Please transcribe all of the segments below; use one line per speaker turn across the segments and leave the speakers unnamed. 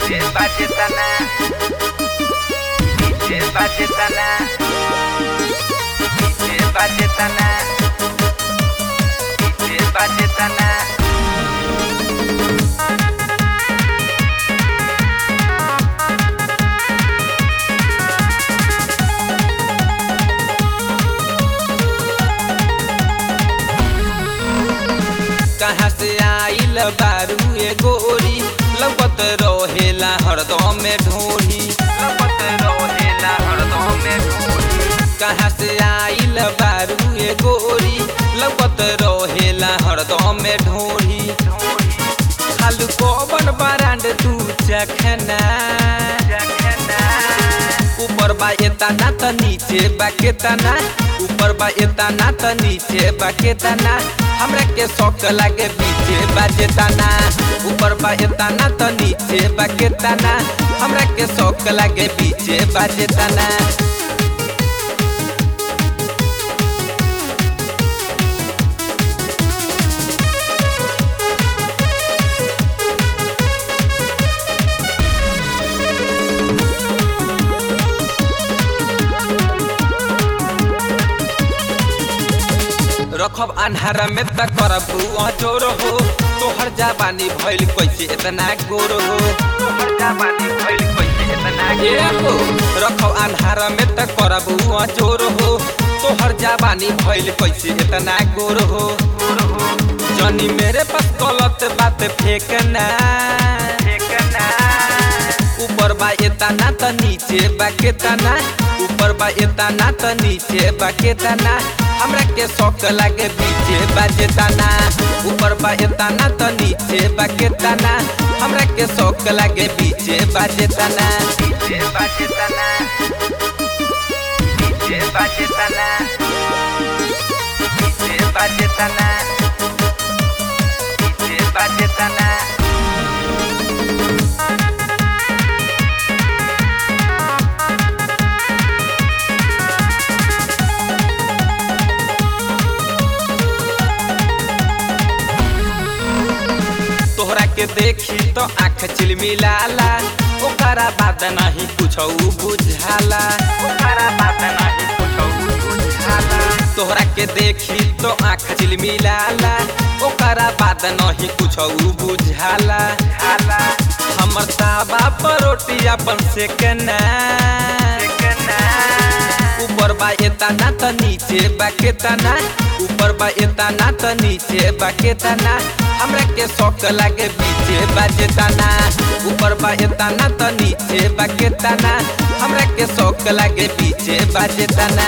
DJ Bajetana, DJ Bajetana, DJ Bajetana, DJ Bajetana. कहाँ से आइल बारू ए गोरी लगत रहेला हरदम में ढोली लगत रहेला हरदम में ढोली कहाँ से आइल बारू ए गोरी लगत रहेला हरदम में ढोली खालू कोबन बरांड तू चखना ऊपर बा एतना त नीचे बा केतना ऊपर बा एतना त नीचे बा केतना हमरा के शौक लागे पीछे बाजेताना ऊपर बा एतना त नीचे बा केतना हमरा के शौक लागे पीछे बाजेताना रखब अन्हारा में त करबू अजोर हो तोहर जवानी भइल कैसे इतना गोर हो तोहर जवानी भइल कैसे इतना गोर हो रखब अन्हारा में त करबू अजोर हो तोहर जवानी भइल कैसे इतना गोर हो जनी मेरे पास गलत बात फेंकना ऊपर बा एतना त नीचे बा केतना ऊपर बा एतना त नीचे बा केतना हमरा के शौक लागे पीछे बाजेताना ऊपर बा एतना त नीचे बा केतना हमरा के शौक लागे पीछे बाजेताना पीछे बाजेताना पीछे बाजेताना पीछे बाजेताना पीछे बाजेताना तोहरा के देखी तो आँख चिलमिलाला ओकरा बात नहीं कुछौ बुझाला ओकरा बात नहीं कुछौ बुझाला तोहरा के देखी तो आँख चिलमिलाला ओकरा बात नहीं कुछौ बुझाला हमर तावा पर रोटी अपन सेकना ऊपर बा एतना त नीचे बा केतना ऊपर बा एतना त नीचे बा केतना हमरा के शौक लागे पीछे बाजेताना ऊपर बा एतना त नीचे बा केतना हमरा के शौक लागे पीछे बाजेताना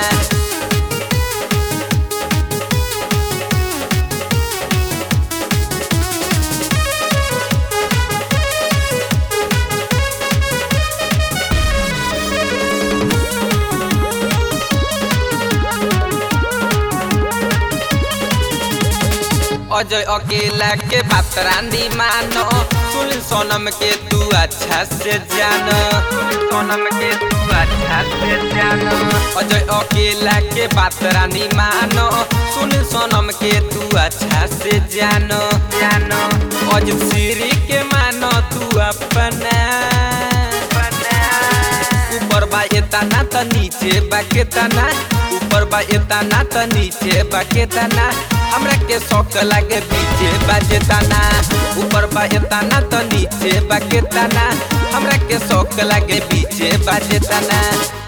अजय अकेला के बात रानी मानो सुन सोनम के तू अच्छा से जानो सोनम के तू अच्छा से जानो अजय अकेला के बात रानी मानो सुन सोनम के तू अच्छा से जानो अज श्री के मानो तू अपना ऊपर बा एतना त नीचे बा केतना ऊपर बा एतना त नीचे बा केतना हमरा के शौक लागे पीछे बाजेताना ऊपर बा एतना त नीचे बा केतना हमरा के शौक लागे पीछे बाजेताना।